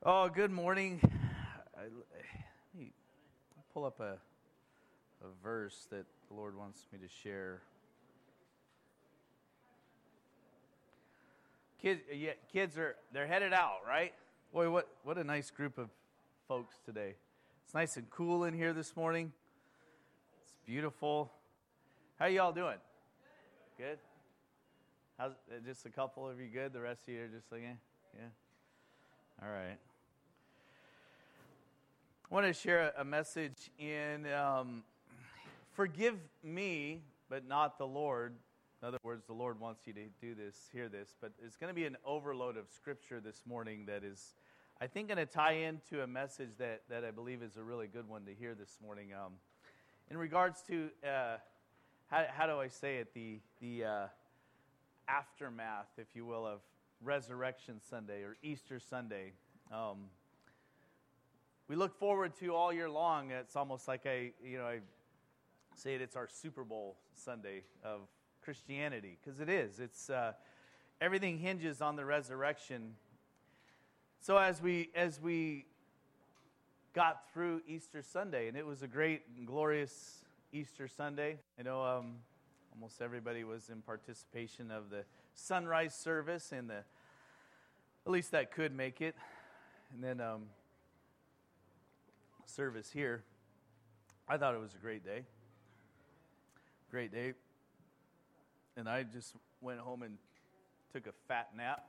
Oh, good morning. Let me pull up a verse that the Lord wants me to share. Kids they're headed out, right? Boy, what a nice group of folks today. It's nice and cool in here this morning. It's beautiful. How y'all doing? Good? How's just a couple of you good? The rest of you are just like, yeah. All right. I want to share a message in forgive me, but not the Lord. In other words, the Lord wants you to hear this, but it's going to be an overload of scripture this morning that is, I think, going to tie into a message that I believe is a really good one to hear this morning. In regards to, how do I say it, the aftermath, if you will, of Resurrection Sunday or Easter Sunday. We look forward to all year long. It's almost like I say it's our Super Bowl Sunday of Christianity, because it is. It's everything hinges on the resurrection. So as we got through Easter Sunday, and it was a great and glorious Easter Sunday. I know almost everybody was in participation of the sunrise service and at least that could make it, and then service here. I thought it was a great day. And I just went home and took a fat nap.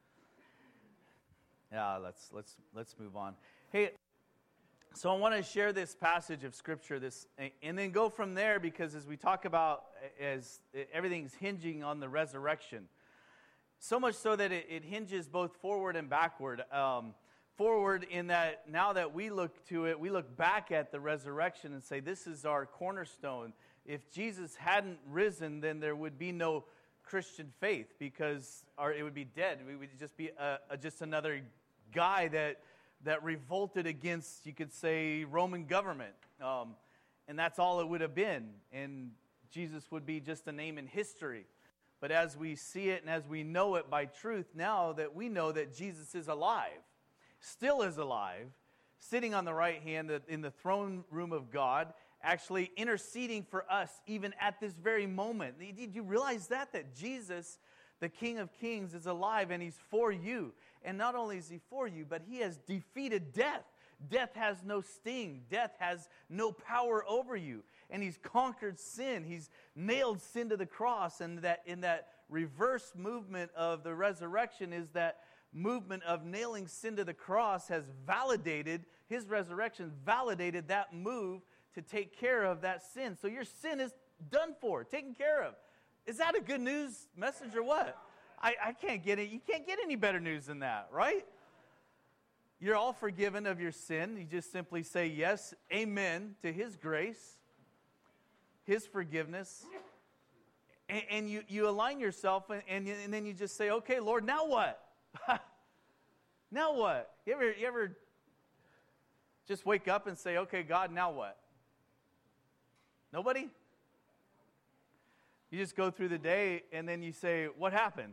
Yeah, let's move on. Hey, so I want to share this passage of scripture, and then go from there, because as we talk about, as everything's hinging on the resurrection, so much so that it hinges both forward and backward. Forward in that now that we look to it, we look back at the resurrection and say, this is our cornerstone. If Jesus hadn't risen, then there would be no Christian faith, because it would be dead. We would just be just another guy that revolted against, you could say, Roman government. And that's all it would have been. And Jesus would be just a name in history. But as we see it and as we know it by truth, now that we know that Jesus is alive, still is alive, sitting on the right hand in the throne room of God, actually interceding for us even at this very moment. Did you realize that Jesus, the King of Kings, is alive and he's for you? And not only is he for you, but he has defeated death. Death has no sting. Death has no power over you. And he's conquered sin. He's nailed sin to the cross. And that in that reverse movement of the resurrection is that movement of nailing sin to the cross has validated, his resurrection validated that move to take care of that sin. So your sin is done for, taken care of. Is that a good news message or what? I can't get it. You can't get any better news than that, right? You're all forgiven of your sin. You just simply say yes, amen, to his grace, his forgiveness. And you align yourself, and then you just say, okay, Lord, now what? Now what? You ever just wake up and say, okay, God, now what? Nobody? You just go through the day and then you say, what happened?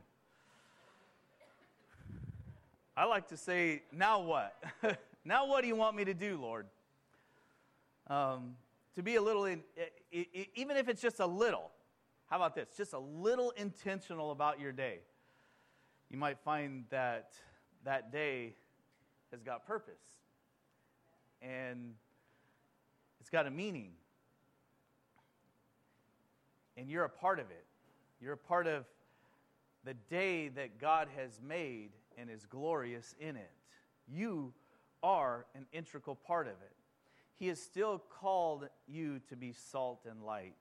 I like to say, now what? Now what do you want me to do, Lord? To be a little, even if it's just a little, how about this? Just a little intentional about your day. You might find that day has got purpose. And it's got a meaning. And you're a part of it. You're a part of the day that God has made and is glorious in it. You are an integral part of it. He has still called you to be salt and light.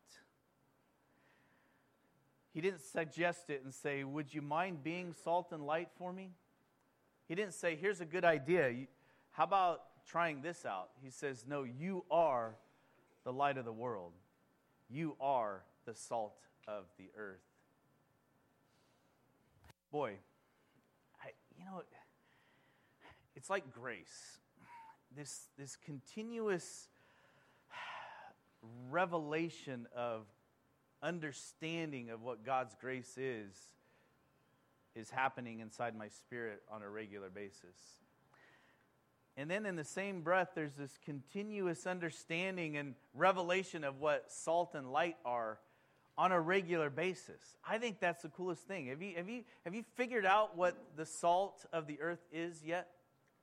He didn't suggest it and say, would you mind being salt and light for me? He didn't say, here's a good idea. How about trying this out? He says, no, you are the light of the world. You are the salt of the earth. Boy, it's like grace. This continuous revelation of understanding of what God's grace is happening inside my spirit on a regular basis. And then in the same breath, there's this continuous understanding and revelation of what salt and light are on a regular basis. I think that's the coolest thing. Have you figured out what the salt of the earth is yet?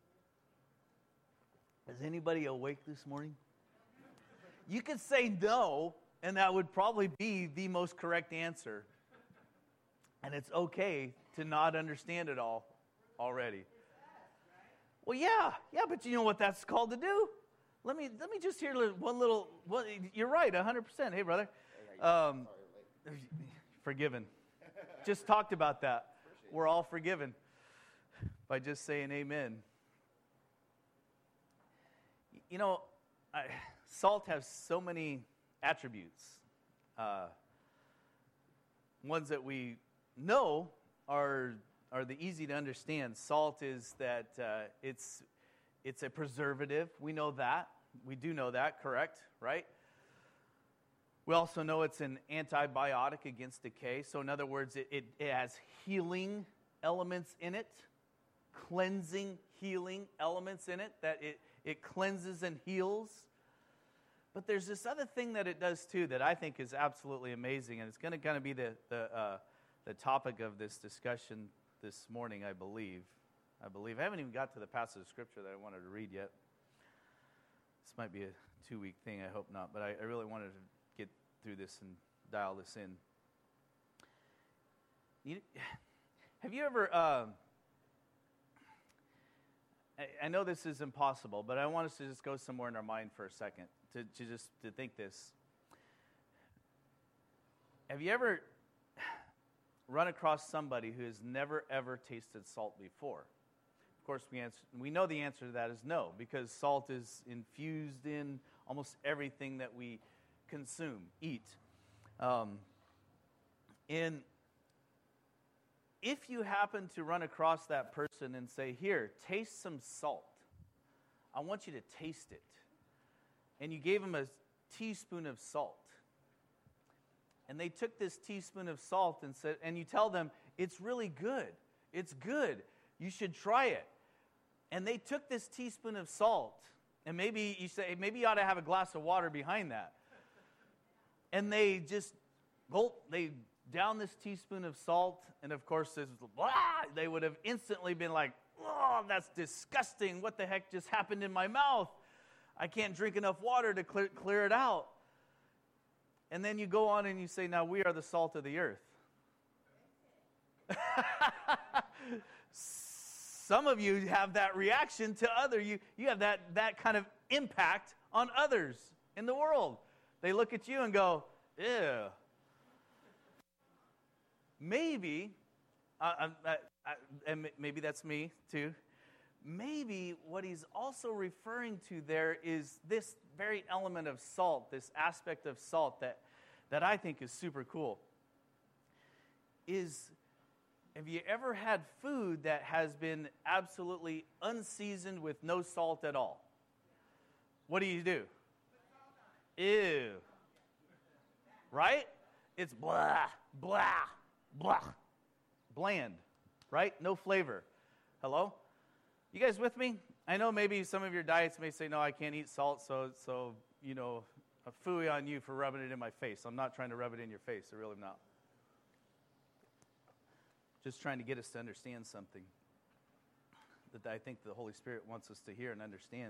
Is anybody awake this morning? You could say no, and that would probably be the most correct answer. And it's okay to not understand it all already. Well, yeah, but you know what that's called to do? Let me just hear one little. Well, you're right, 100%. Hey, brother, forgiven. Just talked about that. We're all forgiven by just saying amen. You know, salt has so many attributes. Ones that we know are the easy to understand. Salt is that it's a preservative. We know that. We do know that, correct? Right? We also know it's an antibiotic against decay. So in other words, it has healing elements in it, cleansing, healing elements in it, that it cleanses and heals. But there's this other thing that it does too that I think is absolutely amazing, and it's going to kind of be the topic of this discussion this morning, I believe. I haven't even got to the passage of Scripture that I wanted to read yet. This might be a 2-week thing, I hope not, but I really wanted to get through this and dial this in. Have you ever, I know this is impossible, but I want us to just go somewhere in our mind for a second, to think this. Have you ever run across somebody who has never, ever tasted salt before? Of course, we know the answer to that is no, because salt is infused in almost everything that we consume, eat. And if you happen to run across that person and say, here, taste some salt. I want you to taste it. And you gave them a teaspoon of salt. And they took this teaspoon of salt and said, and you tell them, it's really good. It's good. You should try it. And they took this teaspoon of salt, and maybe you say, maybe you ought to have a glass of water behind that. And they just they down this teaspoon of salt, and of course, they would have instantly been like, oh, that's disgusting. What the heck just happened in my mouth? I can't drink enough water to clear it out. And then you go on and you say, now we are the salt of the earth. Some of you have that reaction to other. You have that kind of impact on others in the world. They look at you and go, ew. Maybe, and maybe that's me too, maybe what he's also referring to there is this very element of salt, this aspect of salt that I think is super cool. Have you ever had food that has been absolutely unseasoned with no salt at all? What do? Ew. Right? It's blah, blah, blah. Bland, right? No flavor. Hello? You guys with me? I know maybe some of your diets may say, no, I can't eat salt, so you know, a phooey on you for rubbing it in my face. I'm not trying to rub it in your face. I really am not. Just trying to get us to understand something that I think the Holy Spirit wants us to hear and understand.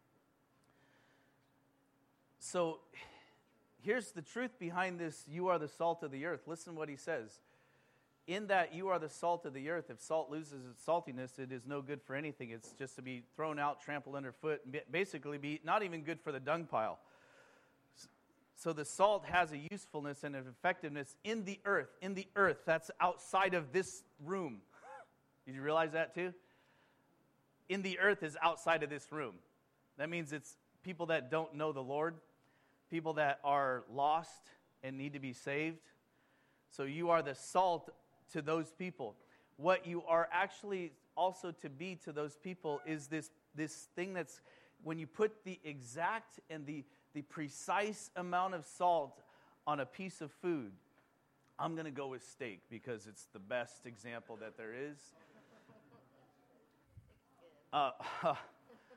So here's the truth behind this, you are the salt of the earth. Listen what he says. In that you are the salt of the earth, if salt loses its saltiness, it is no good for anything. It's just to be thrown out, trampled underfoot, basically be not even good for the dung pile. So the salt has a usefulness and an effectiveness in the earth. In the earth, that's outside of this room. Did you realize that too? In the earth is outside of this room. That means it's people that don't know the Lord, people that are lost and need to be saved. So you are the salt to those people. What you are actually also to be to those people is this thing that's, when you put the exact and the precise amount of salt on a piece of food, I'm going to go with steak because it's the best example that there is.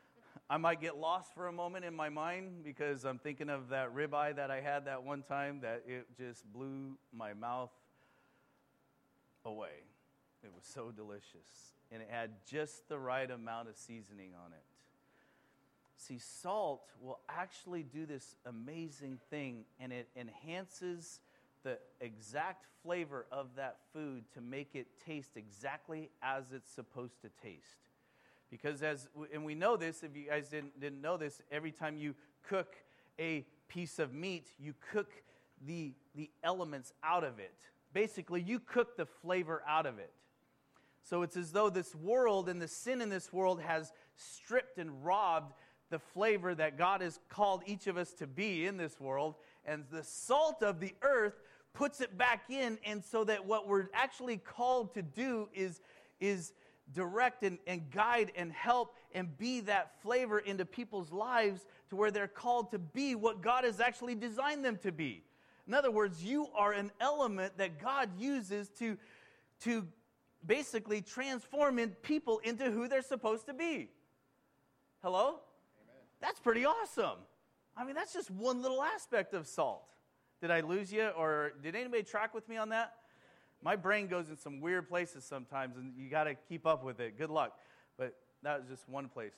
I might get lost for a moment in my mind because I'm thinking of that ribeye that I had that one time that it just blew my mouth away. It was so delicious. And it had just the right amount of seasoning on it. See, salt will actually do this amazing thing, and it enhances the exact flavor of that food to make it taste exactly as it's supposed to taste. Because and we know this, if you guys didn't know this, every time you cook a piece of meat, you cook the elements out of it. Basically, you cook the flavor out of it. So it's as though this world and the sin in this world has stripped and robbed the flavor that God has called each of us to be in this world. And the salt of the earth puts it back in, and so that what we're actually called to do is direct and guide and help and be that flavor into people's lives to where they're called to be what God has actually designed them to be. In other words, you are an element that God uses to basically transform people into who they're supposed to be. Hello? Amen. That's pretty awesome. I mean, that's just one little aspect of salt. Did I lose you, or did anybody track with me on that? My brain goes in some weird places sometimes, and you got to keep up with it. Good luck. But that was just one place.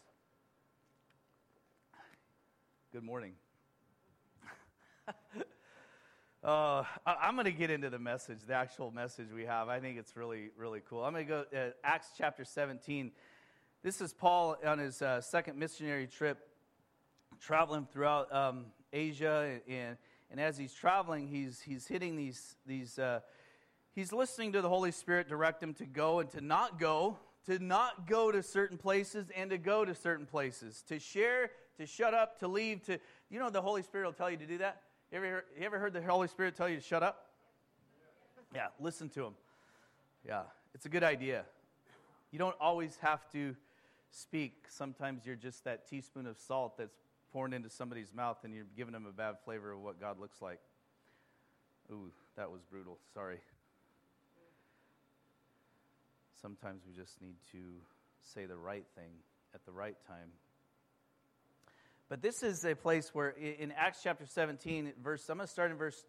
Good morning. I'm going to get into the message, the actual message we have. I think it's really, really cool. I'm going to go to Acts chapter 17. This is Paul on his second missionary trip, traveling throughout Asia, and as he's traveling, he's hitting these he's listening to the Holy Spirit direct him to go and to not go to certain places and to go to certain places, to share, to shut up, to leave, to, you know, the Holy Spirit will tell you to do that. You ever heard the Holy Spirit tell you to shut up? Yeah, listen to him. Yeah, it's a good idea. You don't always have to speak. Sometimes you're just that teaspoon of salt that's poured into somebody's mouth and you're giving them a bad flavor of what God looks like. Ooh, that was brutal. Sorry. Sometimes we just need to say the right thing at the right time. But this is a place where in Acts chapter 17, I'm going to start in verse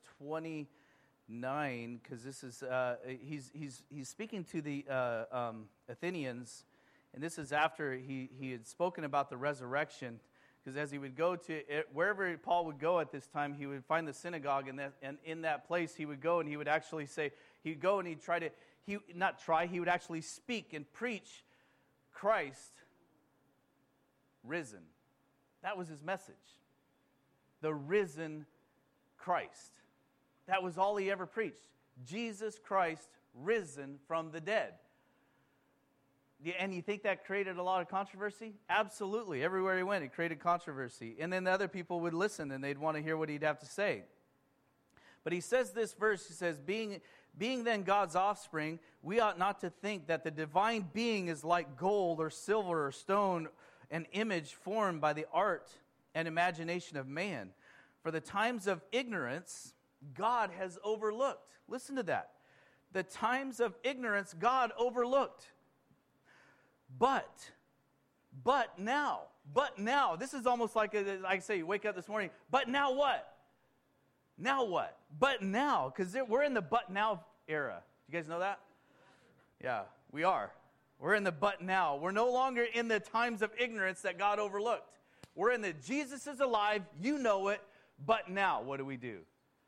29, because this is he's speaking to the Athenians, and this is after he had spoken about the resurrection. Because as he would go to wherever Paul would go at this time, he would find the synagogue, and in that place he would go and he would actually say, he'd go and he'd try to, he would actually speak and preach Christ risen. That was his message. The risen Christ. That was all he ever preached. Jesus Christ risen from the dead. And you think that created a lot of controversy? Absolutely. Everywhere he went, it created controversy. And then the other people would listen, and they'd want to hear what he'd have to say. But he says this verse, he says, being then God's offspring, we ought not to think that the divine being is like gold or silver or stone, an image formed by the art and imagination of man. For the times of ignorance, God has overlooked. Listen to that. The times of ignorance, God overlooked. But now, this is almost like I say, you wake up this morning, but now what? Now what? But now, because we're in the but now era. You guys know that? Yeah, we are. We're in the but now. We're no longer in the times of ignorance that God overlooked. We're in the Jesus is alive, you know it, but now, what do we do?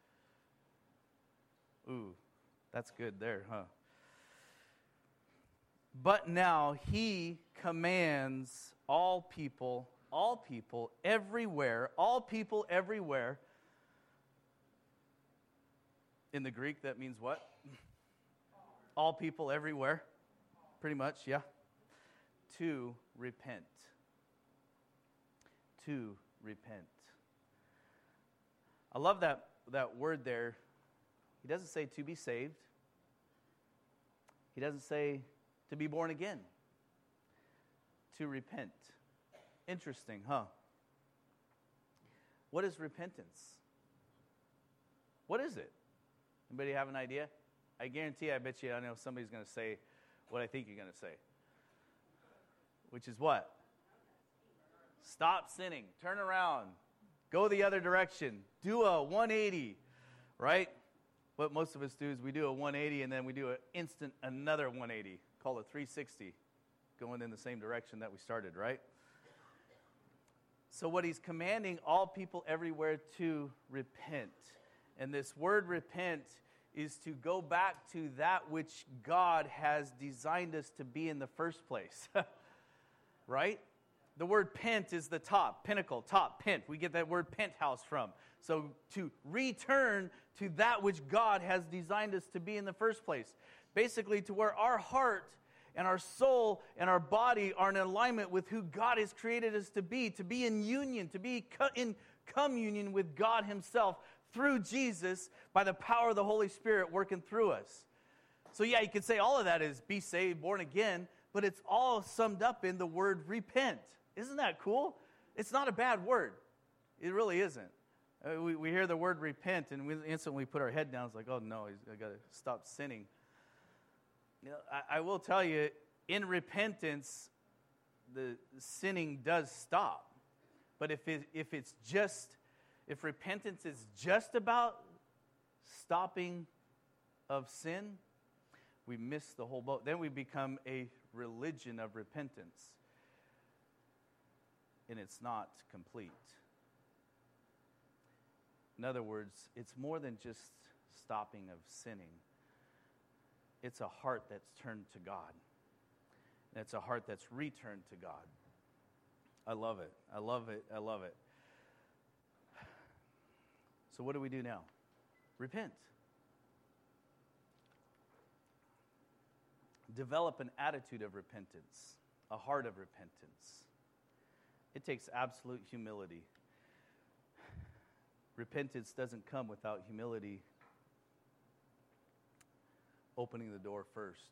Ooh, that's good there, huh? But now he commands all people everywhere. In the Greek, that means what? All people everywhere. Pretty much, yeah. To repent. To repent. I love that word there. He doesn't say to be saved. He doesn't say to be born again. To repent. Interesting, huh? What is repentance? What is it? Anybody have an idea? I guarantee, I bet you, I know somebody's going to say what I think you're going to say. Which is what? Stop sinning. Turn around. Go the other direction. Do a 180, right? What most of us do is we do a 180 and then we do an instant another 180, called a 360, going in the same direction that we started, right? So what he's commanding all people everywhere to repent. And this word repent is to go back to that which God has designed us to be in the first place, right? The word pent is the top, pinnacle, top, pent. We get that word penthouse from. So to return to that which God has designed us to be in the first place. Basically to where our heart and our soul and our body are in alignment with who God has created us to be in union, to be in communion with God himself through Jesus by the power of the Holy Spirit working through us. So yeah, you could say all of that is be saved, born again, but it's all summed up in the word repent. Isn't that cool? It's not a bad word. It really isn't. We hear the word repent and we instantly put our head down. It's like, oh no, I got to stop sinning. You know, I will tell you, in repentance, the sinning does stop. But if repentance is just about stopping of sin, we miss the whole boat. Then we become a religion of repentance. And it's not complete. In other words, it's more than just stopping of sinning. It's a heart that's turned to God. And it's a heart that's returned to God. I love it. I love it. I love it. So what do we do now? Repent. Develop an attitude of repentance, a heart of repentance. It takes absolute humility. Repentance doesn't come without humility opening the door first.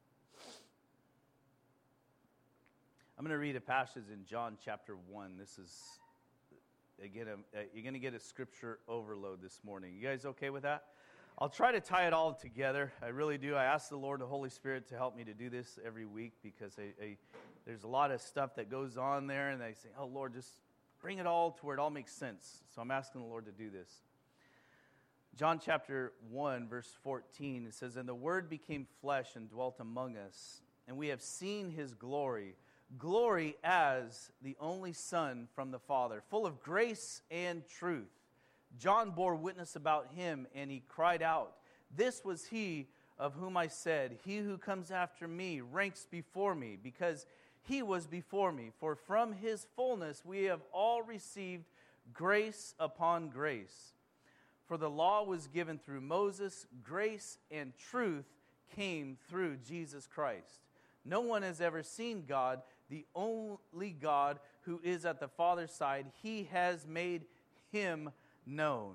I'm going to read a passage in John chapter 1. This is, again, you're going to get a scripture overload this morning. You guys okay with that? I'll try to tie it all together. I really do. I ask the Lord, the Holy Spirit, to help me to do this every week because there's a lot of stuff that goes on there, and I say, oh, Lord, just bring it all to where it all makes sense. So I'm asking the Lord to do this. John chapter 1, verse 14, it says, "And the Word became flesh and dwelt among us, and we have seen his glory, glory as the only Son from the Father, full of grace and truth. John bore witness about him, and he cried out, 'This was he of whom I said, he who comes after me ranks before me, because he was before me. For from his fullness we have all received grace upon grace. For the law was given through Moses, grace and truth came through Jesus Christ. No one has ever seen God, the only God who is at the Father's side. He has made him known.'"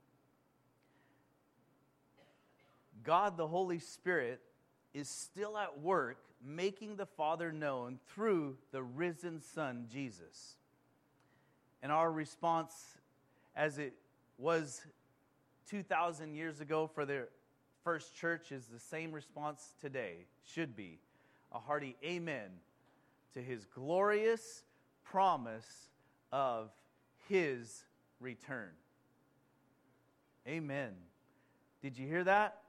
God, the Holy Spirit, is still at work making the Father known through the risen Son, Jesus. And our response, as it was 2,000 years ago for the first church, is the same response today. Should be a hearty amen to his glorious promise of his return. Amen. Did you hear that?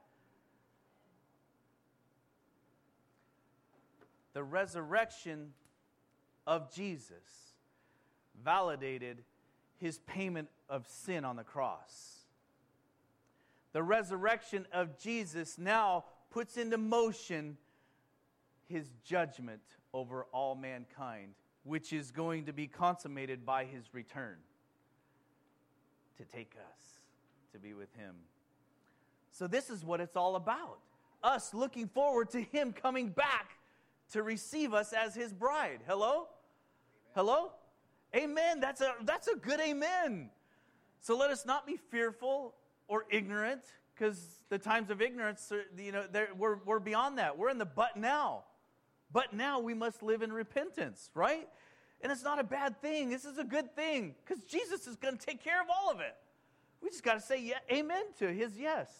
The resurrection of Jesus validated his payment of sin on the cross. The resurrection of Jesus now puts into motion his judgment over all mankind, which is going to be consummated by his return to take us to be with him. So this is what it's all about. Us looking forward to him coming back to receive us as his bride. Hello? Hello? Amen. That's a good amen. So let us not be fearful or ignorant, because the times of ignorance, we're beyond that. We're in the but now. But now we must live in repentance, right? And it's not a bad thing. This is a good thing, because Jesus is going to take care of all of it. We just got to say amen to his yes.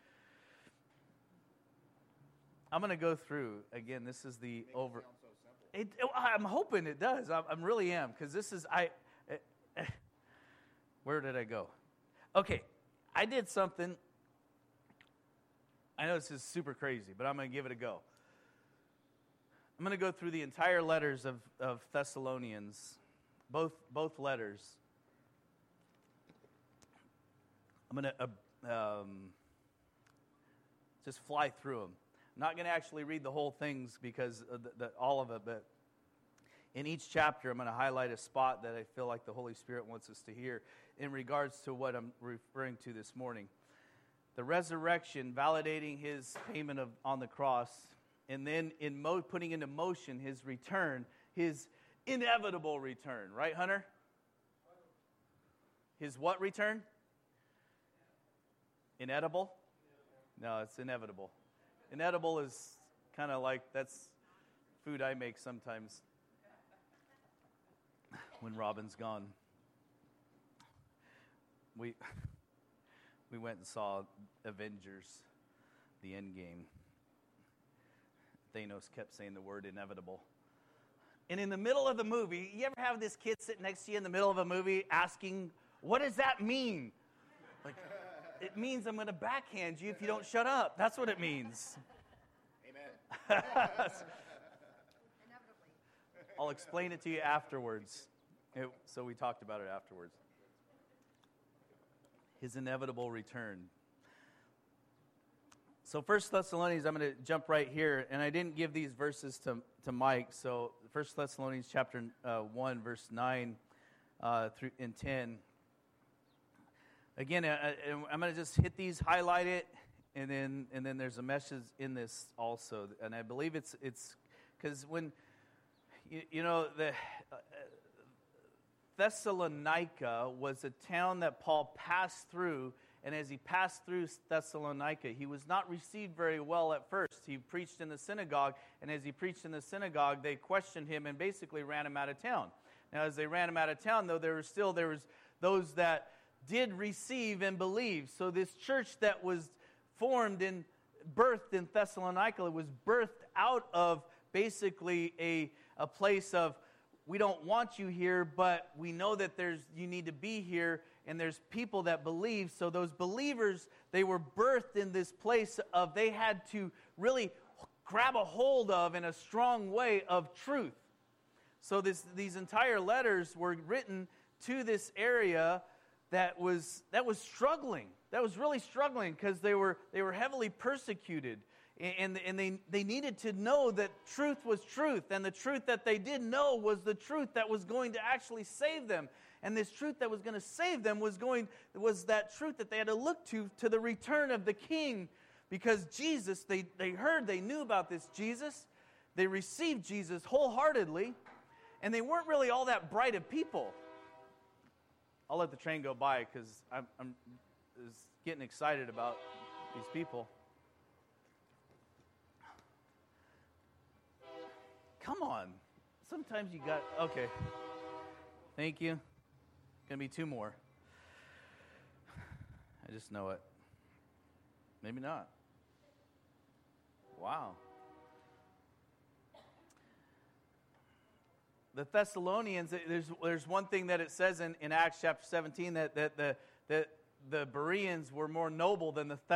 I'm going to go through, again, this is the over... I'm hoping it does. I really am, because this is, where did I go? Okay, I did something. I know this is super crazy, but I'm going to give it a go. I'm going to go through the entire letters of Thessalonians, both letters. I'm going to just fly through them. I'm not going to actually read the whole things because of all of it, but in each chapter, I'm going to highlight a spot that I feel like the Holy Spirit wants us to hear in regards to what I'm referring to this morning. The resurrection, validating his payment on the cross, and then putting into motion his return, his inevitable return. Right, Hunter? His what return? Inedible? No, it's inevitable. Inedible is kind of like, that's food I make sometimes when Robin's gone. We went and saw Avengers, the Endgame. Thanos kept saying the word inevitable. And in the middle of the movie, you ever have this kid sitting next to you in the middle of a movie asking, what does that mean? Like, it means I'm going to backhand you if you don't shut up. That's what it means. Amen. I'll explain it to you afterwards. So we talked about it afterwards. His inevitable return. So 1 Thessalonians, I'm going to jump right here. And I didn't give these verses to Mike. So 1 Thessalonians chapter 1, verse 9 through and 10. Again, I'm going to just hit these, highlight it, and then there's a message in this also. And I believe it's because when, the Thessalonica was a town that Paul passed through, and as he passed through Thessalonica, he was not received very well at first. He preached in the synagogue, and as he preached in the synagogue, they questioned him and basically ran him out of town. Now, as they ran him out of town, though, there was those that did receive and believe. So this church that was formed and birthed in Thessalonica was birthed out of basically a place of, we don't want you here, but we know that you need to be here, and there's people that believe. So those believers, they were birthed in this place of, they had to really grab a hold of in a strong way of truth. So these entire letters were written to this area that was struggling. That was really struggling because they were heavily persecuted. And they needed to know that truth was truth. And the truth that they did know was the truth that was going to actually save them. And this truth that was going to save them was that truth that they had to look to the return of the King. Because Jesus, they knew about this Jesus. They received Jesus wholeheartedly. And they weren't really all that bright of people. I'll let the train go by because I'm getting excited about these people. Come on. Sometimes you got... Okay. Thank you. Going to be two more. I just know it. Maybe not. Wow. The Thessalonians, there's one thing that it says in Acts chapter 17 that the Bereans were more noble than the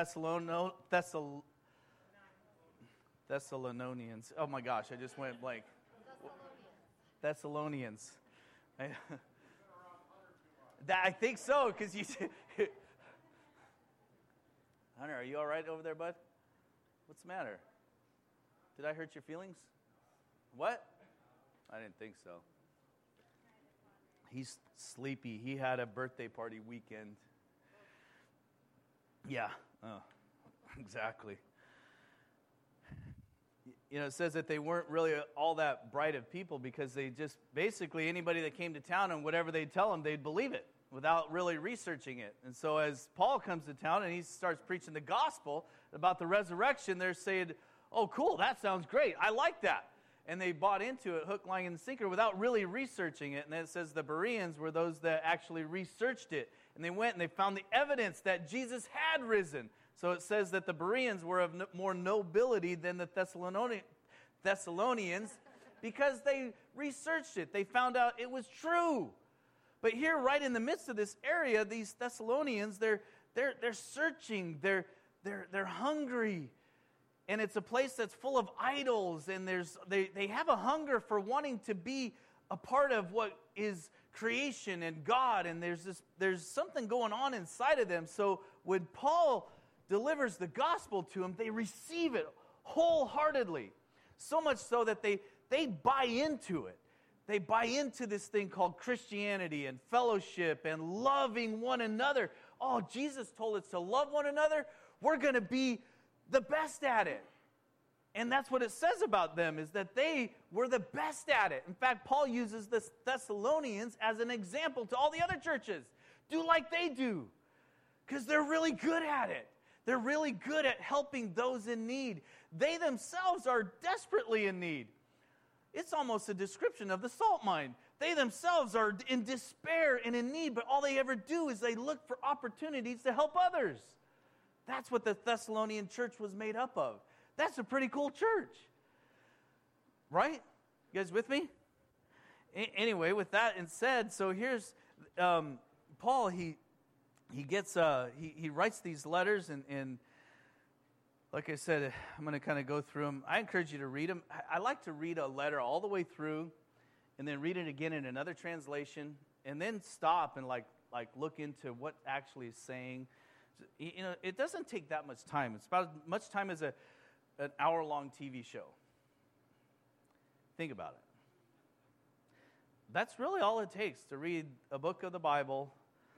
Thessalonians. Oh my gosh, I just went blank. Thessalonians. I think so, because you said... Hunter, are you all right over there, bud? What's the matter? Did I hurt your feelings? What? I didn't think so. He's sleepy. He had a birthday party weekend. Yeah, exactly. It says that they weren't really all that bright of people because they just, basically anybody that came to town and whatever they'd tell them, they'd believe it without really researching it. And so as Paul comes to town and he starts preaching the gospel about the resurrection, they're saying, oh, cool, that sounds great. I like that. And they bought into it, hook, line, and sinker, without really researching it. And then it says the Bereans were those that actually researched it. And they went and they found the evidence that Jesus had risen. So it says that the Bereans were of more nobility than the Thessalonians. because they researched it. They found out it was true. But here, right in the midst of this area, these Thessalonians, they're searching, they're hungry. And it's a place that's full of idols, and they have a hunger for wanting to be a part of what is creation and God, and there's something going on inside of them. So when Paul delivers the gospel to them, they receive it wholeheartedly. So much so that they buy into it. They buy into this thing called Christianity and fellowship and loving one another. Oh, Jesus told us to love one another. We're going to be the best at it. And that's what it says about them, is that they were the best at it. In fact, Paul uses the Thessalonians as an example to all the other churches. Do like they do, because they're really good at it. They're really good at helping those in need. They themselves are desperately in need. It's almost a description of the salt mine. They themselves are in despair and in need, but all they ever do is they look for opportunities to help others. That's what the Thessalonian church was made up of. That's a pretty cool church. Right? You guys with me? Anyway, with that said, so here's Paul, he writes these letters, and like I said, I'm going to kind of go through them. I encourage you to read them. I like to read a letter all the way through, and then read it again in another translation, and then stop and like look into what actually is saying. You know, it doesn't take that much time. It's about as much time as an hour-long TV show. Think about it. That's really all it takes to read a book of the Bible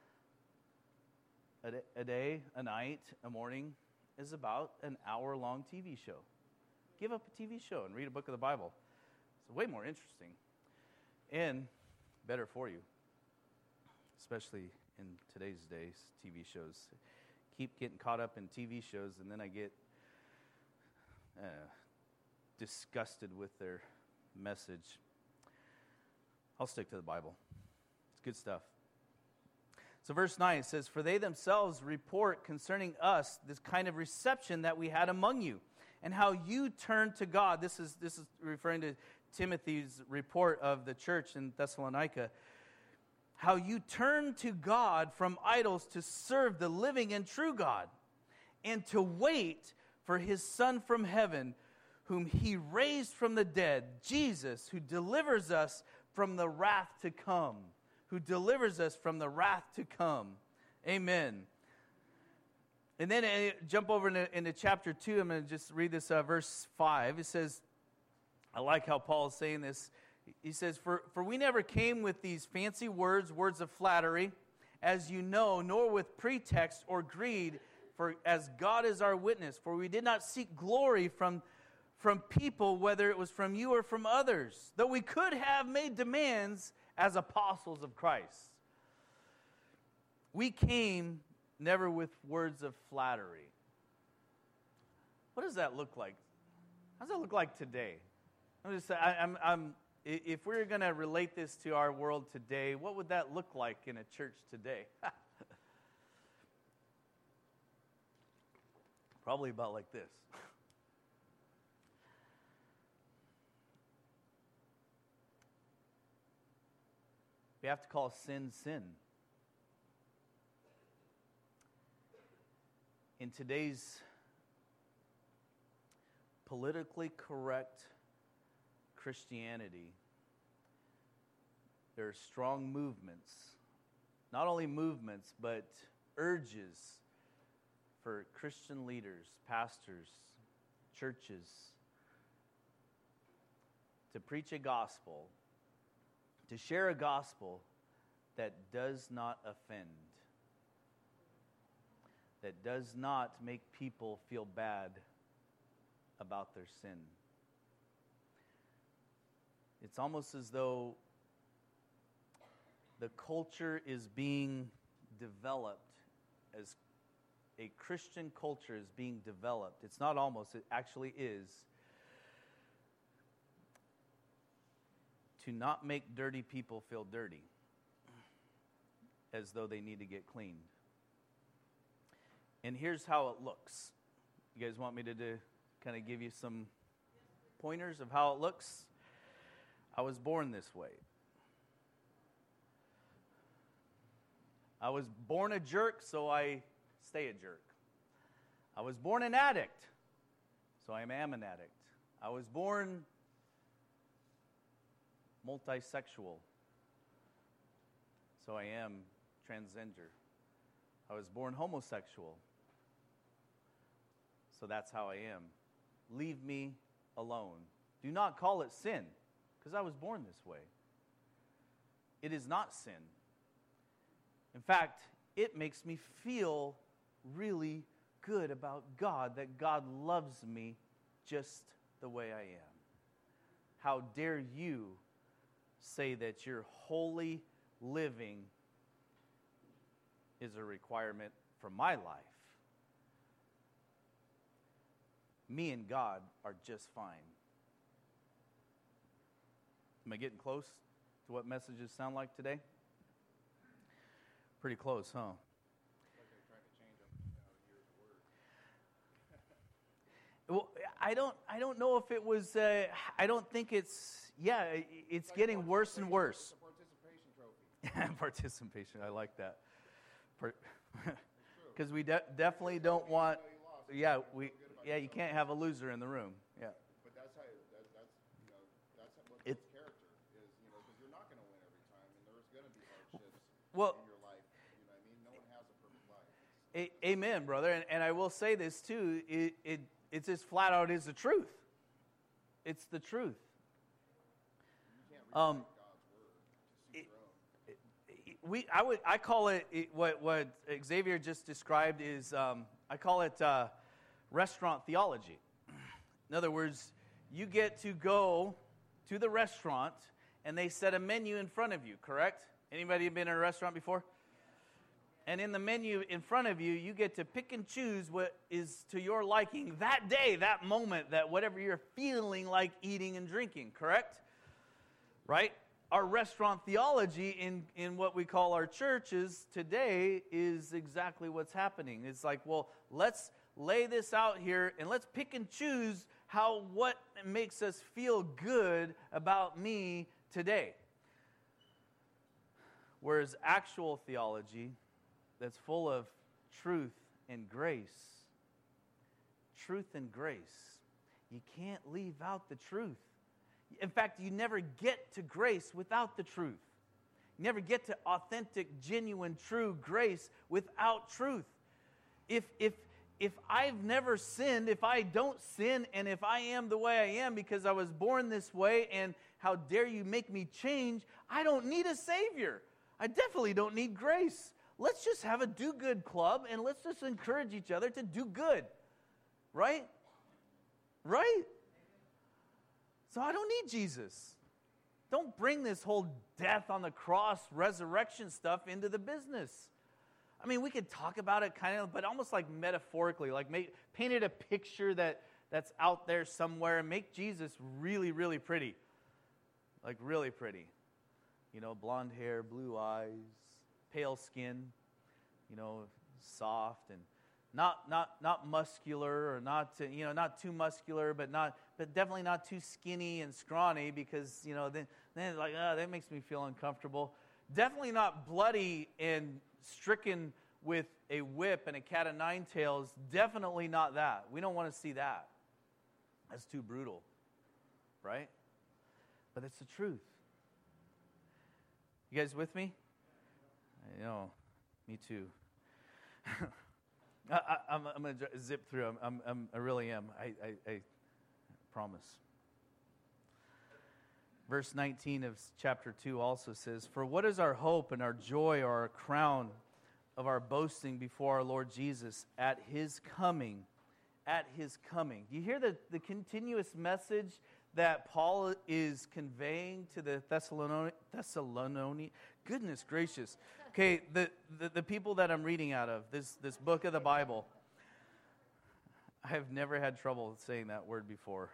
a day, a night, a morning, is about an hour-long TV show. Give up a TV show and read a book of the Bible. It's way more interesting and better for you, especially in today's days, TV shows. Keep getting caught up in TV shows, and then I get disgusted with their message. I'll stick to the Bible. It's good stuff. So verse 9 says, "For they themselves report concerning us this kind of reception that we had among you, and how you turned to God." This is referring to Timothy's report of the church in Thessalonica. "How you turned to God from idols to serve the living and true God, and to wait for his Son from heaven, whom he raised from the dead, Jesus, who delivers us from the wrath to come." Who delivers us from the wrath to come. Amen. And then jump over into chapter 2. I'm going to just read this verse 5. It says, I like how Paul is saying this. He says, For we never came with these fancy words of flattery, as you know, nor with pretext or greed, for as God is our witness. For we did not seek glory from people, whether it was from you or from others, though we could have made demands as apostles of Christ. We came never with words of flattery. What does that look like? How does that look like today? I'm just saying, if we're going to relate this to our world today, what would that look like in a church today? Probably about like this. We have to call sin, sin. In today's politically correct Christianity, there are strong movements, not only movements, but urges for Christian leaders, pastors, churches, to preach a gospel, to share a gospel that does not offend, that does not make people feel bad about their sin. It's almost as though the culture is being developed, as a Christian culture is being developed. It's not almost, it actually is, to not make dirty people feel dirty, as though they need to get cleaned. And here's how it looks. You guys want me to kind of give you some pointers of how it looks? I was born this way. I was born a jerk, so I stay a jerk. I was born an addict, so I am an addict. I was born multisexual, so I am transgender. I was born homosexual, so that's how I am. Leave me alone. Do not call it sin, because I was born this way. It is not sin. In fact, it makes me feel really good about God, that God loves me just the way I am. How dare you say that your holy living is a requirement for my life? Me and God are just fine. Am I getting close to what messages sound like today? Pretty close, huh? Like they're trying to change them out of years of work. Well, I don't know if it was. I don't think it's. Yeah, it's getting worse and worse. It's a participation trophy. Participation, I like that. Because we definitely don't want. Yeah, you can't have a loser in the room. Yeah. But that's how. That's what builds character is. Because you're not going to win every time, and there's going to be hardships in your life. You know what I mean? No one has a perfect life. Amen, brother. And I will say this too. It's as flat out as the truth. It's the truth. You can't rewrite God's word to suit your own. I call it what Xavier just described is I call it restaurant theology. In other words, you get to go to the restaurant and they set a menu in front of you, correct? Anybody been in a restaurant before? And in the menu in front of you, you get to pick and choose what is to your liking that day, that moment, that whatever you're feeling like eating and drinking, correct? Right? Our restaurant theology in what we call our churches today is exactly what's happening. It's like, well, let's lay this out here and let's pick and choose what makes us feel good about me today. Whereas actual theology that's full of truth and grace, you can't leave out the truth. In fact, you never get to grace without the truth. You never get to authentic, genuine, true grace without truth. If I've never sinned, if I don't sin, and if I am the way I am because I was born this way, and how dare you make me change, I don't need a Savior. I definitely don't need grace. Let's just have a do-good club, and let's just encourage each other to do good. Right? Right? So I don't need Jesus. Don't bring this whole death on the cross, resurrection stuff into the business. I mean, we could talk about it kind of, but almost like metaphorically, like paint it a picture that's out there somewhere and make Jesus really, really pretty. Like really pretty. Blonde hair, blue eyes, pale skin, soft and not muscular or not too muscular, but definitely not too skinny and scrawny because then like that makes me feel uncomfortable. Definitely not bloody and stricken with a whip and a cat of nine tails. Definitely not that. We don't want to see that. That's too brutal, right? But it's the truth. You guys with me? I know, me too. I'm going to zip through. I really am. I promise. Verse 19 of chapter 2 also says, "For what is our hope and our joy or our crown of our boasting before our Lord Jesus at His coming?" At His coming. Do you hear the continuous message that Paul is conveying to the Thessalonians? Goodness gracious. Okay, the people that I'm reading out of, this book of the Bible, I have never had trouble saying that word before.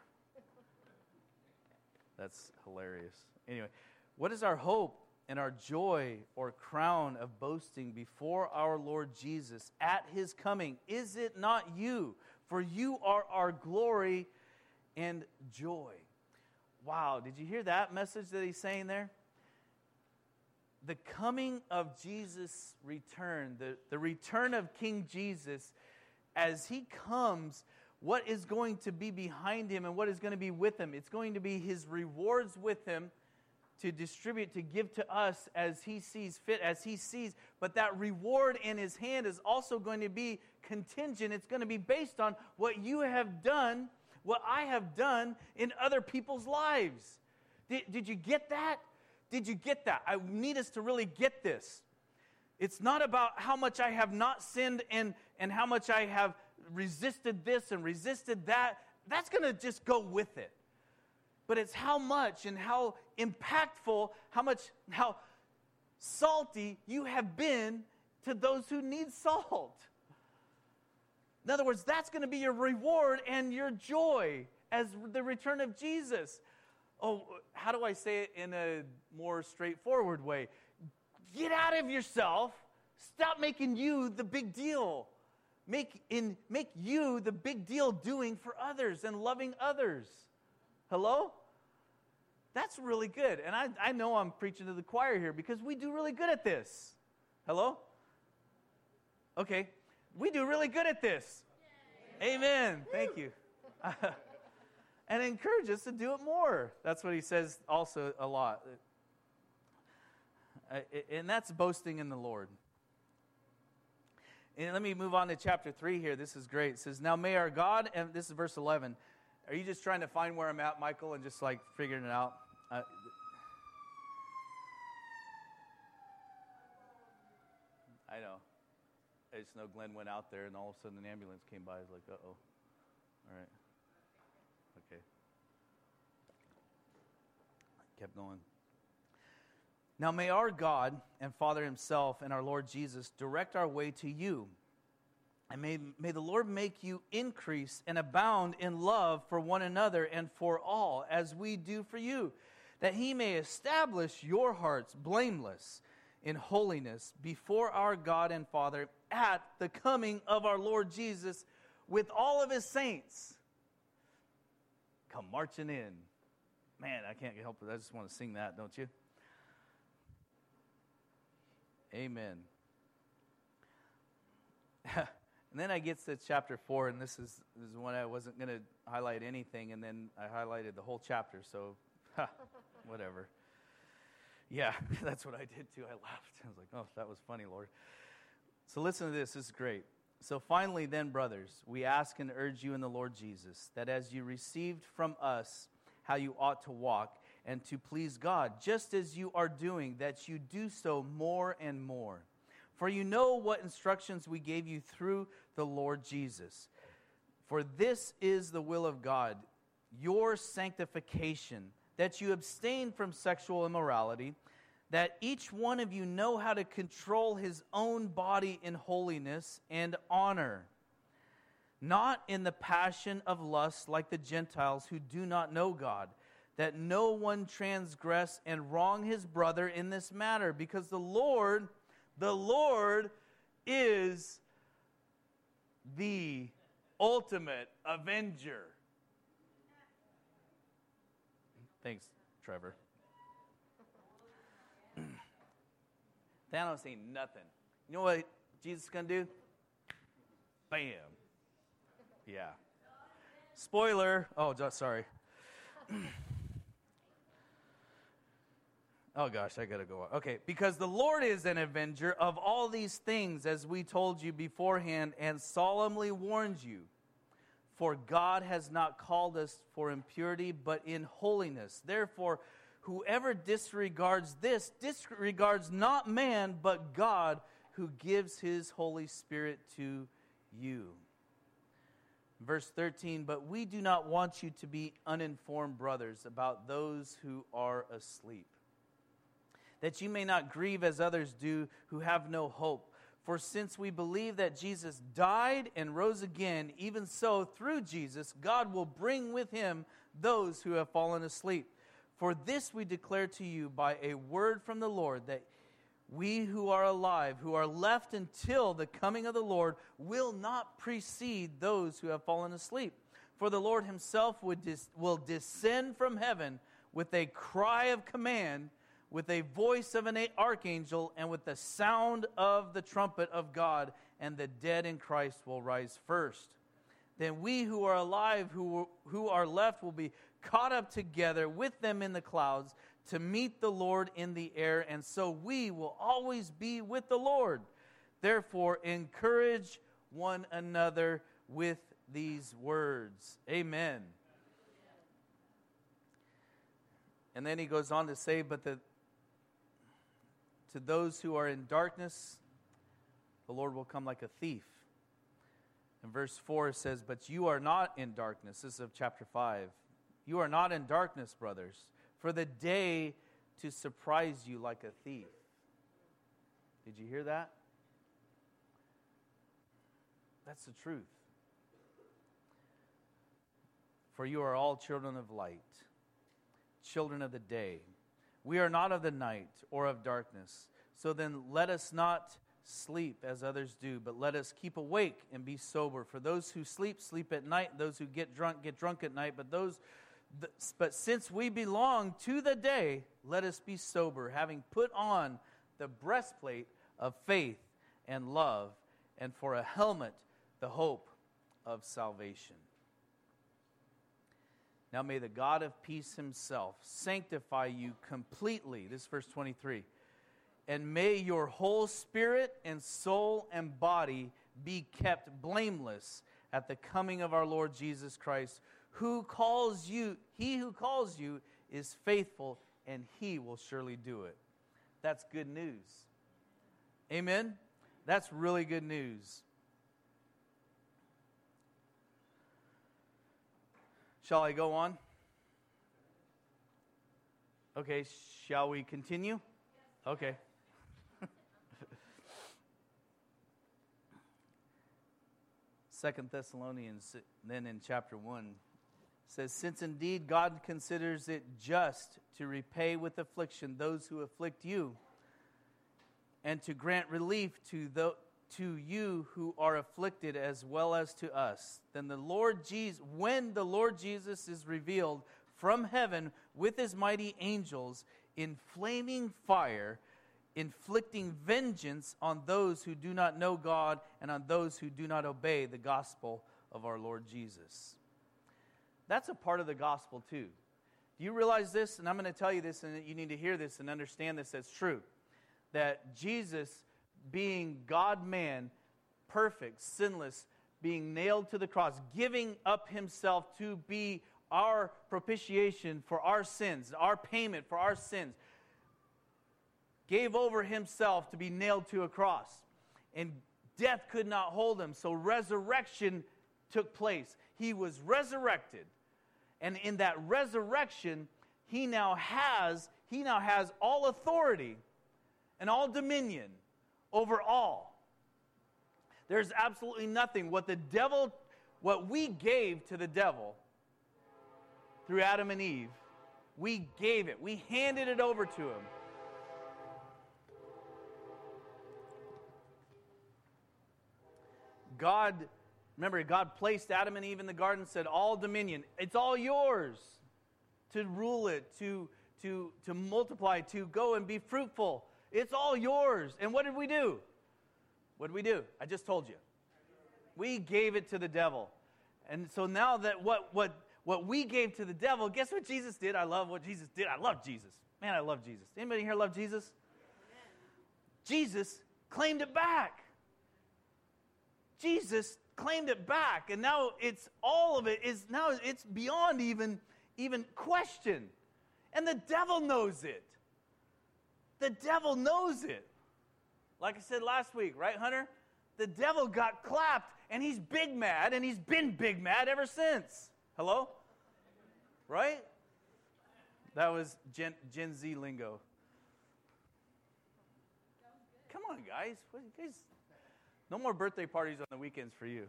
That's hilarious. Anyway, what is our hope and our joy or crown of boasting before our Lord Jesus at His coming? Is it not you? For you are our glory and joy. Wow, did you hear that message that he's saying there? The coming of Jesus' return, the return of King Jesus, as he comes, what is going to be behind him and what is going to be with him? It's going to be his rewards with him to distribute, to give to us as he sees fit, as he sees. But that reward in his hand is also going to be contingent. It's going to be based on what you have done, what I have done in other people's lives. Did you get that? Did you get that? I need us to really get this. It's not about how much I have not sinned and how much I have resisted this and resisted that. That's going to just go with it. But it's how much and how impactful, how salty you have been to those who need salt. In other words, that's going to be your reward and your joy as the return of Jesus. Oh, how do I say it in a more straightforward way? Get out of yourself. Stop making you the big deal. Make you the big deal doing for others and loving others. Hello? That's really good. And I know I'm preaching to the choir here because we do really good at this. Hello? Okay. We do really good at this. Yay. Amen. Thank you. And encourage us to do it more. That's what he says also a lot. And that's boasting in the Lord. And let me move on to chapter 3 here. This is great. It says, now may our God, and this is verse 11. Are you just trying to find where I'm at, Michael, and just like figuring it out? I know. I just know Glenn went out there, and all of a sudden an ambulance came by. I was like, uh-oh. All right. Okay. Kept going. Now may our God and Father himself and our Lord Jesus direct our way to you. And may the Lord make you increase and abound in love for one another and for all, as we do for you, that he may establish your hearts blameless in holiness before our God and Father at the coming of our Lord Jesus with all of his saints. Come marching in. Man, I can't help it. I just want to sing that, don't you? Amen. And then I get to chapter 4, and this is one I wasn't going to highlight anything, and then I highlighted the whole chapter, so whatever. Yeah, that's what I did too. I laughed. I was like, oh, that was funny, Lord. So listen to this. This is great. So finally then, brothers, we ask and urge you in the Lord Jesus, that as you received from us how you ought to walk and to please God, just as you are doing, that you do so more and more. For you know what instructions we gave you through the Lord Jesus. For this is the will of God, your sanctification, that you abstain from sexual immorality, that each one of you know how to control his own body in holiness and honor, not in the passion of lust like the Gentiles who do not know God, that no one transgress and wrong his brother in this matter, because the Lord is the ultimate avenger. Thanks, Trevor. Thanos ain't nothing. You know what Jesus is going to do? Bam. Yeah. Spoiler. Oh, sorry. Oh, gosh, I got to go on. Okay, because the Lord is an avenger of all these things, as we told you beforehand and solemnly warned you. For God has not called us for impurity, but in holiness. Therefore, whoever disregards this disregards not man, but God, who gives his Holy Spirit to you. Verse 13, but we do not want you to be uninformed, brothers, about those who are asleep, that you may not grieve as others do who have no hope. For since we believe that Jesus died and rose again, even so, through Jesus, God will bring with him those who have fallen asleep. For this we declare to you by a word from the Lord, that we who are alive, who are left until the coming of the Lord, will not precede those who have fallen asleep. For the Lord himself will descend from heaven with a cry of command, with a voice of an archangel, and with the sound of the trumpet of God, and the dead in Christ will rise first. Then we who are alive, who are left, will be caught up together with them in the clouds to meet the Lord in the air, and so we will always be with the Lord. Therefore, encourage one another with these words. Amen. And then he goes on to say, but to those who are in darkness, the Lord will come like a thief. In verse 4 it says, but you are not in darkness. This is of chapter 5. You are not in darkness, brothers, for the day to surprise you like a thief. Did you hear that? That's the truth. For you are all children of light, children of the day. We are not of the night or of darkness. So then let us not sleep as others do, but let us keep awake and be sober. For those who sleep, sleep at night. Those who get drunk at night. But since we belong to the day, let us be sober, having put on the breastplate of faith and love, and for a helmet, the hope of salvation. Now may the God of peace himself sanctify you completely. This is verse 23. And may your whole spirit and soul and body be kept blameless at the coming of our Lord Jesus Christ, he who calls you is faithful, and he will surely do it. That's good news. Amen? That's really good news. Shall I go on? Okay, shall we continue? Okay. 2 Thessalonians, then in chapter 1, says, since indeed God considers it just to repay with affliction those who afflict you, and to grant relief to you who are afflicted as well as to us, then when the Lord Jesus is revealed from heaven with his mighty angels in flaming fire, inflicting vengeance on those who do not know God and on those who do not obey the gospel of our Lord Jesus. That's a part of the gospel too. Do you realize this? And I'm going to tell you this, and you need to hear this and understand this as true. That Jesus, being God-man, perfect, sinless, being nailed to the cross, giving up himself to be our propitiation for our sins, our payment for our sins, gave over himself to be nailed to a cross. And death could not hold him, so resurrection took place. He was resurrected. And in that resurrection, he now has all authority and all dominion over all. There's absolutely nothing. What we gave to the devil through Adam and Eve, we gave it. We handed it over to him. God placed Adam and Eve in the garden and said, all dominion, it's all yours to rule it, to multiply, to go and be fruitful. It's all yours. And what did we do? What did we do? I just told you. We gave it to the devil. And so now that what we gave to the devil, guess what Jesus did? I love what Jesus did. I love Jesus. Man, I love Jesus. Anybody here love Jesus? Amen. Jesus claimed it back. Jesus claimed it back, and now it's beyond even question. And the devil knows it. The devil knows it. Like I said last week, right, Hunter? The devil got clapped, and he's big mad, and he's been big mad ever since. Hello? Right? That was Gen Z lingo. Come on, guys. No more birthday parties on the weekends for you.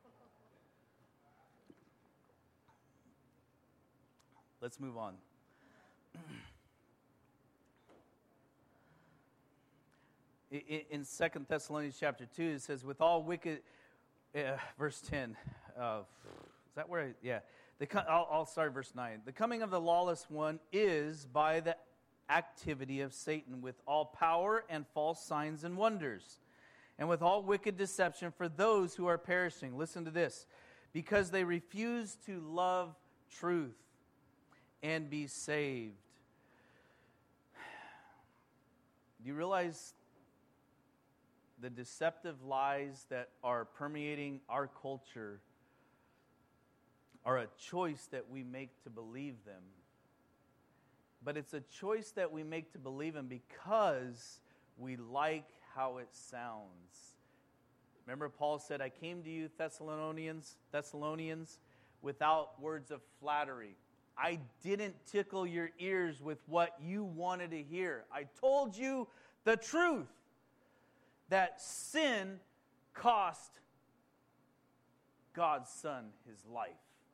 Let's move on. In 2 Thessalonians chapter 2, it says, with all wicked, verse 10, is that where, yeah. I'll start verse 9. The coming of the lawless one is by the activity of Satan with all power and false signs and wonders, and with all wicked deception for those who are perishing. Listen to this. Because they refuse to love truth and be saved. Do you realize the deceptive lies that are permeating our culture are a choice that we make to believe them? But it's a choice that we make to believe them because we like how it sounds. Remember, Paul said, I came to you, Thessalonians, without words of flattery. I didn't tickle your ears with what you wanted to hear. I told you the truth, that sin cost God's Son his life.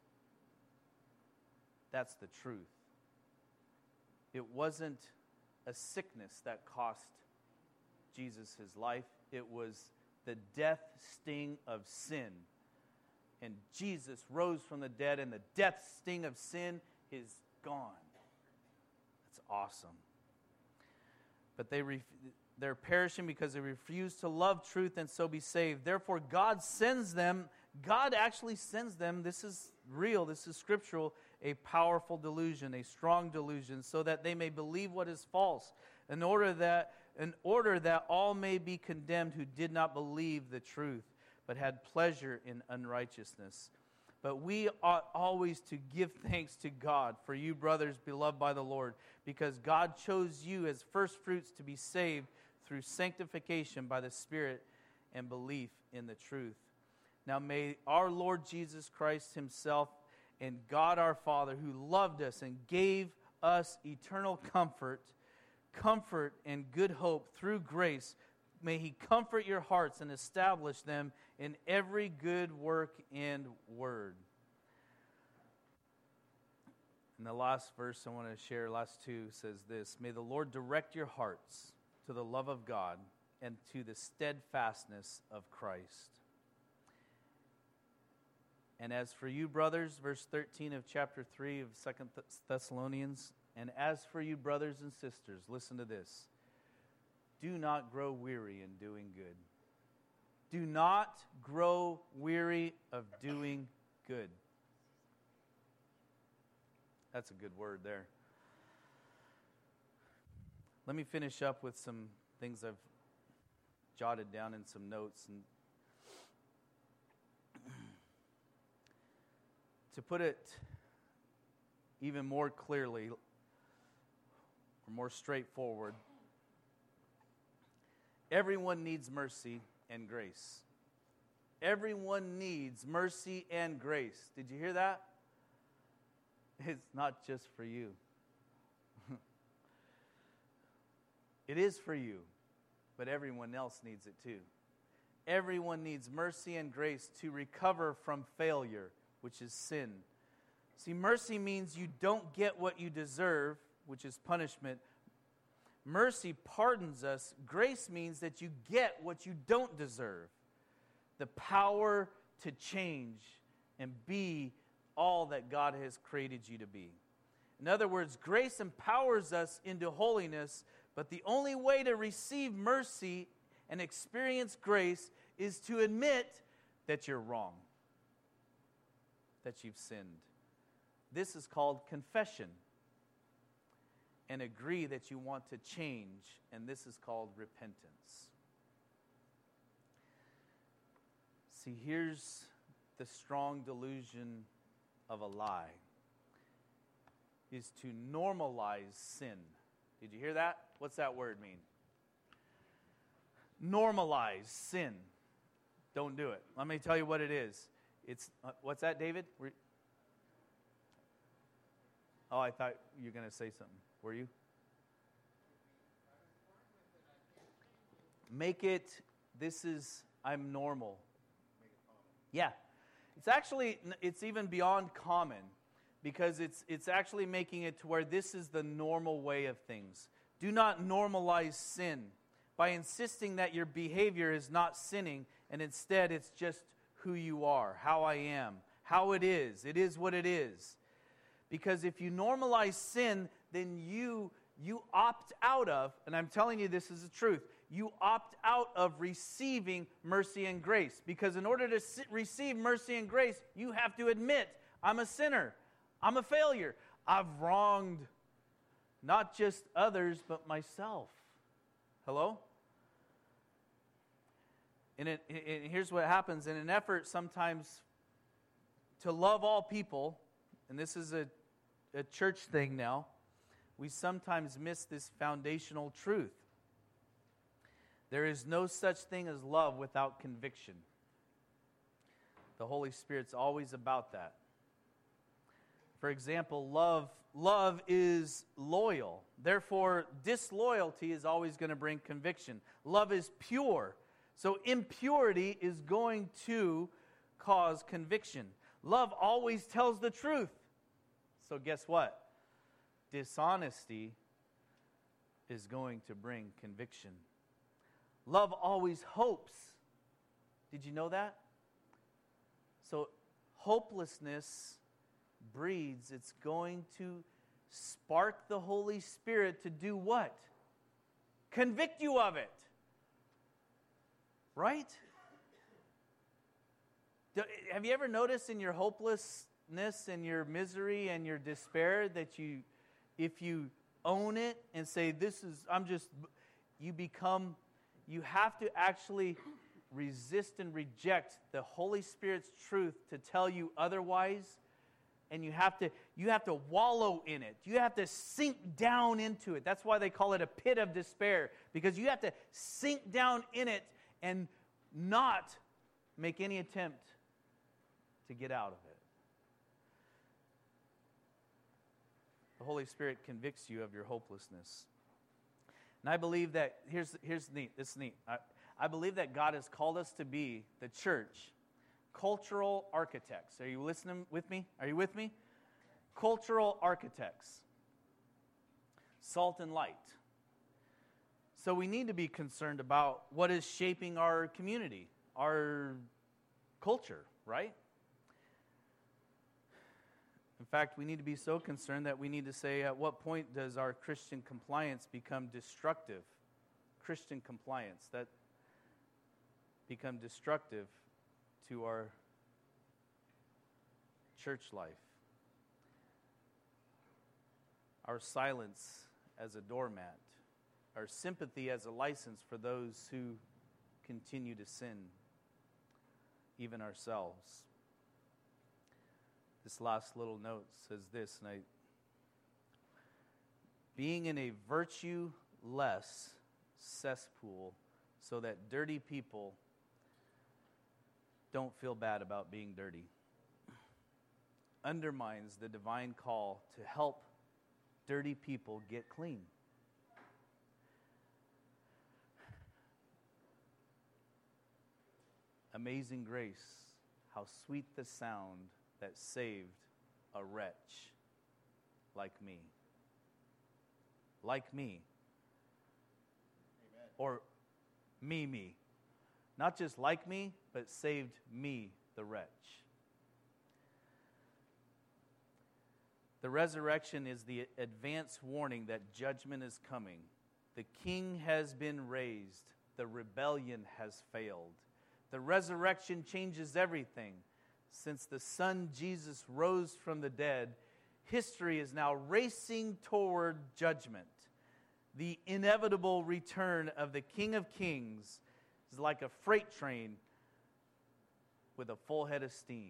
That's the truth. It wasn't a sickness that cost Jesus his life. It was the death sting of sin. And Jesus rose from the dead, and the death sting of sin is gone. That's awesome. But they're perishing because they refuse to love truth and so be saved. Therefore, God actually sends them, this is real, this is scriptural, a powerful delusion, a strong delusion, so that they may believe what is false, in order that all may be condemned who did not believe the truth, but had pleasure in unrighteousness. But we ought always to give thanks to God for you, brothers, beloved by the Lord, because God chose you as firstfruits to be saved through sanctification by the Spirit and belief in the truth. Now may our Lord Jesus Christ himself and God our Father, who loved us and gave us eternal comfort and good hope through grace, may he comfort your hearts and establish them in every good work and word. And the last verse I want to share, last two, says this: May the Lord direct your hearts to the love of God and to the steadfastness of Christ. And as for you, brothers, verse 13 of chapter 3 of 2 Thessalonians, and as for you, brothers and sisters, listen to this: do not grow weary in doing good. Do not grow weary of doing good. That's a good word there. Let me finish up with some things I've jotted down in some notes. And to put it even more clearly, or more straightforward, everyone needs mercy and grace. Everyone needs mercy and grace. Did you hear that? It's not just for you. It is for you, but everyone else needs it too. Everyone needs mercy and grace to recover from failure, which is sin. See, mercy means you don't get what you deserve, which is punishment. Mercy pardons us. Grace means that you get what you don't deserve. The power to change and be all that God has created you to be. In other words, grace empowers us into holiness, but the only way to receive mercy and experience grace is to admit that you're wrong, that you've sinned. This is called confession. And agree that you want to change, and this is called repentance. See, here's the strong delusion of a lie, is to normalize sin. Did you hear that? What's that word mean? Normalize sin. Don't do it. Let me tell you what it is. It's what's that, David? Oh, I thought you were going to say something. Were you? Make it, I'm normal. Yeah. It's even beyond common, because it's actually making it to where this is the normal way of things. Do not normalize sin by insisting that your behavior is not sinning, and instead it's just who you are, how I am, how it is. It is what it is. Because if you normalize sin, then you opt out of, and I'm telling you this is the truth, you opt out of receiving mercy and grace. Because in order to receive mercy and grace, you have to admit, I'm a sinner. I'm a failure. I've wronged not just others, but myself. Hello? And here's what happens. In an effort sometimes to love all people, and this is a church thing now, we sometimes miss this foundational truth. There is no such thing as love without conviction. The Holy Spirit's always about that. For example, love is loyal. Therefore, disloyalty is always going to bring conviction. Love is pure. So impurity is going to cause conviction. Love always tells the truth. So guess what? Dishonesty is going to bring conviction. Love always hopes. Did you know that? So hopelessness breeds. It's going to spark the Holy Spirit to do what? Convict you of it. Right? Have you ever noticed in your hopelessness and your misery and your despair that if you own it and say, you have to actually resist and reject the Holy Spirit's truth to tell you otherwise, and you have to wallow in it. You have to sink down into it. That's why they call it a pit of despair, because you have to sink down in it and not make any attempt to get out of it. The Holy Spirit convicts you of your hopelessness. And I believe that, here's neat, this is neat. I believe that God has called us to be, the church, cultural architects. Are you listening with me? Are you with me? Cultural architects. Salt and light. So we need to be concerned about what is shaping our community, our culture, right? In fact, we need to be so concerned that we need to say, at what point does our Christian compliance become destructive? Christian compliance, that become destructive to our church life. Our silence as a doormat. Our sympathy as a license for those who continue to sin, even ourselves. This last little note says this, being in a virtue-less cesspool so that dirty people don't feel bad about being dirty undermines the divine call to help dirty people get clean. Amazing grace, how sweet the sound that saved a wretch like me. Like me. Amen. Or me. Not just like me, but saved me, the wretch. The resurrection is the advance warning that judgment is coming. The king has been raised. The rebellion has failed. The resurrection changes everything. Since the Son Jesus rose from the dead, history is now racing toward judgment. The inevitable return of the King of Kings is like a freight train with a full head of steam.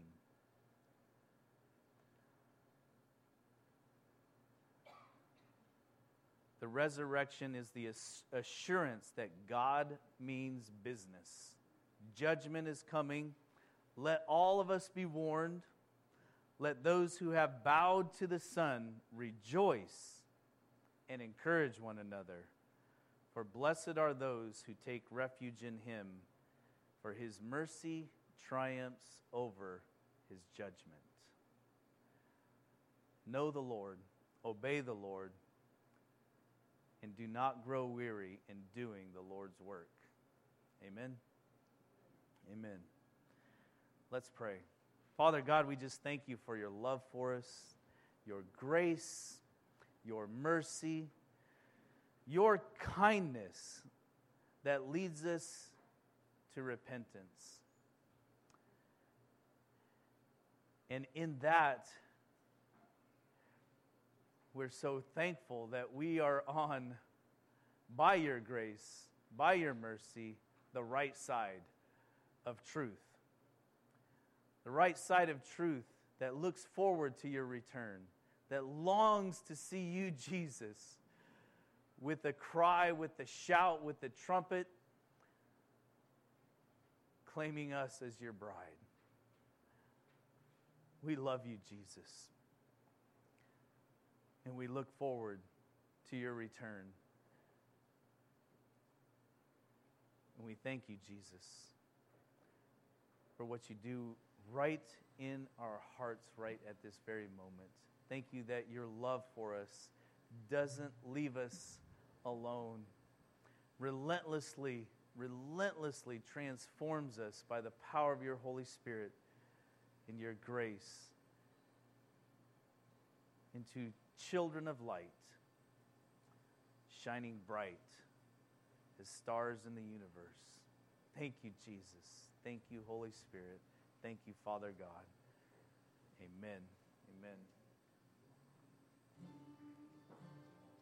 The resurrection is the assurance that God means business. Judgment is coming. Let all of us be warned. Let those who have bowed to the Son rejoice and encourage one another. For blessed are those who take refuge in him, for his mercy triumphs over his judgment. Know the Lord, obey the Lord, and do not grow weary in doing the Lord's work. Amen. Amen. Let's pray. Father God, we just thank you for your love for us, your grace, your mercy, your kindness that leads us to repentance. And in that, we're so thankful that we are on, by your grace, by your mercy, the right side of truth. The right side of truth that looks forward to your return, that longs to see you, Jesus, with the cry, with the shout, with the trumpet, claiming us as your bride. We love you, Jesus. And we look forward to your return. And we thank you, Jesus, for what you do right in our hearts right at this very moment. Thank you that your love for us doesn't leave us alone. Relentlessly transforms us by the power of your Holy Spirit and your grace into children of light, shining bright as stars in the universe. Thank you, Jesus. Thank you, Holy Spirit. Thank you, Father God. Amen. Amen.